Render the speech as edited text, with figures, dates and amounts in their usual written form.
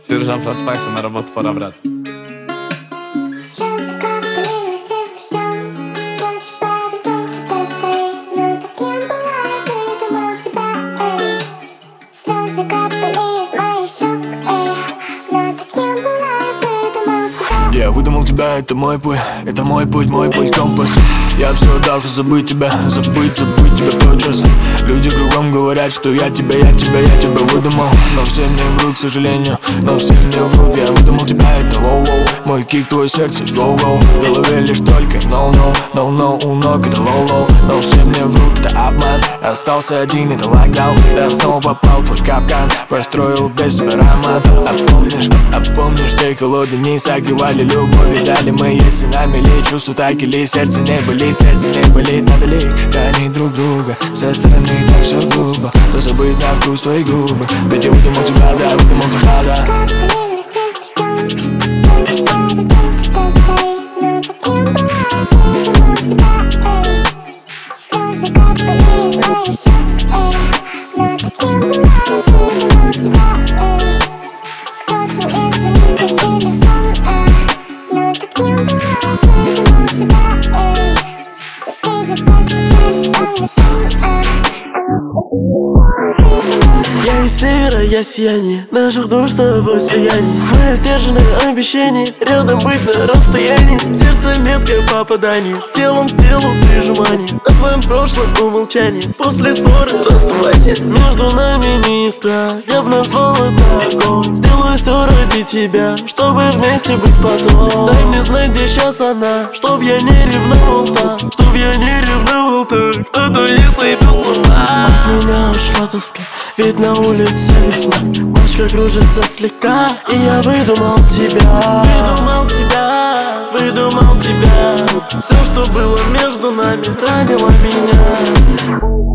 Сержант проспайся, на работу пора, брат. Слезы капали вместе с дождем. Ночь под окном кто-то стоит, но так не было, я выдумал тебя, эй. Слезы капали из моих щек, эй, но так не было, я выдумал тебя. Я выдумал тебя, это мой путь, мой компас. Я все отдал, что забыть тебя тотчас. Люди кругом говорят, что я тебя выдумал. Но все мне врут, к сожалению, но все мне врут. Я выдумал тебя, это лоу-лоу. Мой кик, твое сердце, гоу-гоу. В голове лишь только no-no, у ног это лоу-лоу. Но все мне врут, это обман. Остался один, это локдаун. Я снова попал в твой капкан. Построил без себя роман. А помнишь, те холодные дни согревали любовь. Дали мы, если нами ли чувства так или сердце не болит, надо ли хранить друг друга. Со стороны так все глупо, то забыть на вкус твои губы. Ведь я выдумал тебя, да, выдумал тебя, да. Капали вместе с дождем. Ночь под окном кто-то стоит, но так не было, я выдумал тебя, эй. Слезы капали из моих щек, эй, но так не было, я выдумал тебя, эй. Кто-то извини по телефону, но так не было, я выдумал тебя, эй. Соседи постучались по мне фон, Я из севера, я сияние наших душ с тобой слияние. Мои сдержанные обещания рядом быть на расстоянии. Сердце меткое попадание, телом к телу прижимание. О твоем прошлом умолчании, после ссоры расставания. Между нами не искра, я б назвал это огонь. Сделаю все ради тебя, чтобы вместе быть потом. Дай мне знать, где сейчас она, чтоб я не ревновал так, чтоб я не ревновал так. Кто-то если без ума. От меня ушла тоска, ведь на улице весна. Башка кружится слегка, и я выдумал тебя. Выдумал тебя. Все, что было между нами, ранило меня.